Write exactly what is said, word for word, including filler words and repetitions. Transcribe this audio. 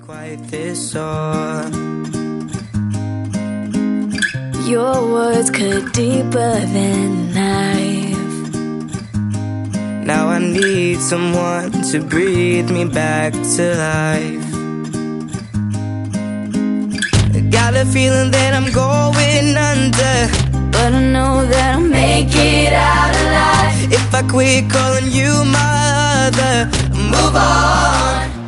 quite this sore. Your words cut deeper than knife. Now I need someone to breathe me back to life. I got a feeling that I'm going under, but I know that I'll make it out alive. If I quit calling you my other, move on.